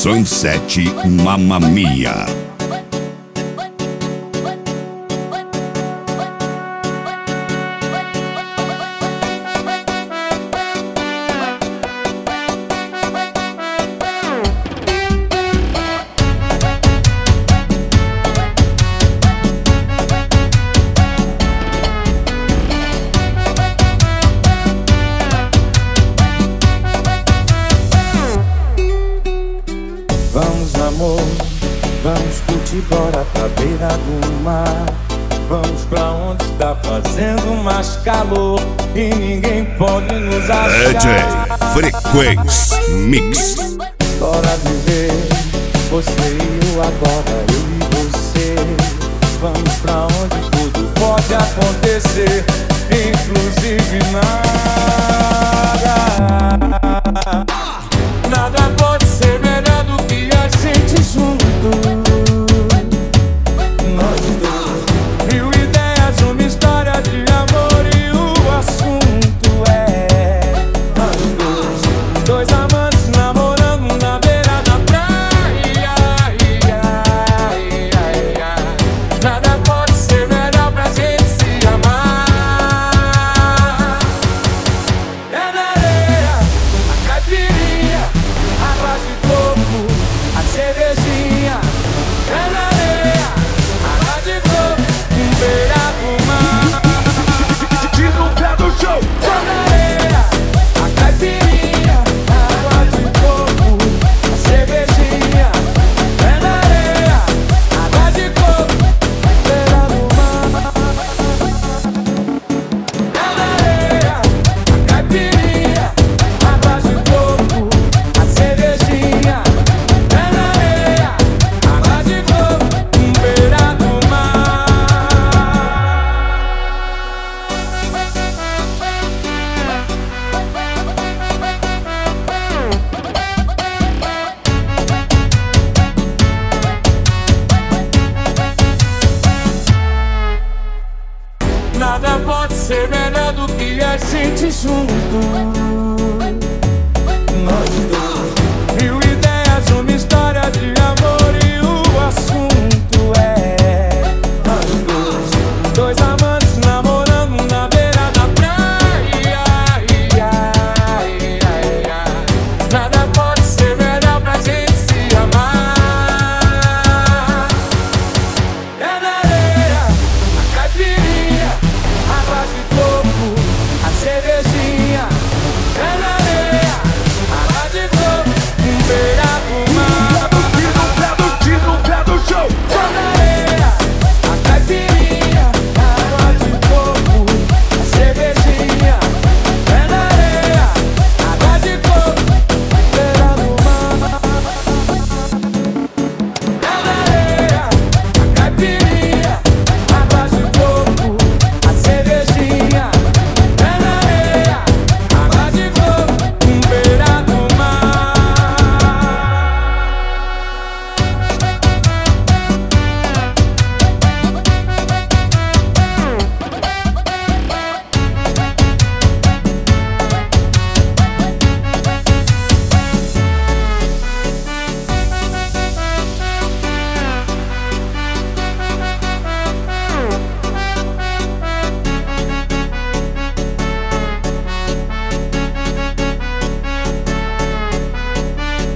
Sunset Mamma Mia. Vamos, amor, vamos curtir, bora pra beira do mar. Vamos pra onde está fazendo mais calor e ninguém pode nos achar. DJ Frequência Mix. Bora viver, você e eu agora, eu e você. Vamos pra onde tudo pode acontecer, inclusive nada. Nada pode ser melhor do que a gente junto. Nós dois, mil ideias, uma história de amor e o assunto é nós dois amantes namorando na beira da praia. Nada pode ser melhor pra gente se amar. É na areia, a caipirinha, água de coco, a cervejinha. É na areia, água de coco, beira do mar. Diz no pé do show. É na areia, a caipirinha, água de coco, a cervejinha. É na areia, água de coco, beira do mar. É na areia, a caipirinha, água de coco, a cervejinha. É na areia, água de coco, beira do mar. Nada pode ser melhor do que a gente junto.